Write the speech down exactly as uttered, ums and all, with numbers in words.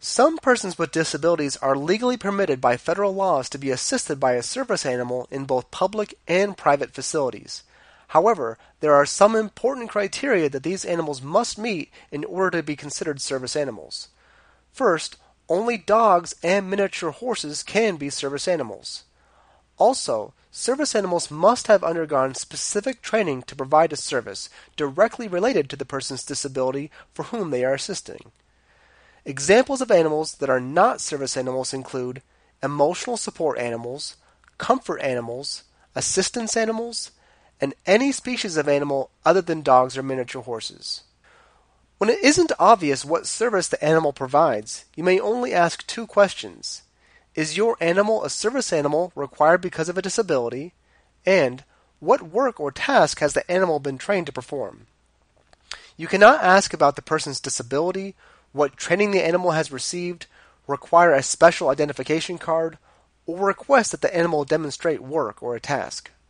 Some persons with disabilities are legally permitted by federal laws to be assisted by a service animal in both public and private facilities. However, there are some important criteria that these animals must meet in order to be considered service animals. First, only dogs and miniature horses can be service animals. Also, service animals must have undergone specific training to provide a service directly related to the person's disability for whom they are assisting. Examples of animals that are not service animals include emotional support animals, comfort animals, assistance animals, and any species of animal other than dogs or miniature horses. When it isn't obvious what service the animal provides, you may only ask two questions. Is your animal a service animal required because of a disability? And what work or task has the animal been trained to perform? You cannot ask about the person's disability, what training the animal has received, require a special identification card, or request that the animal demonstrate work or a task.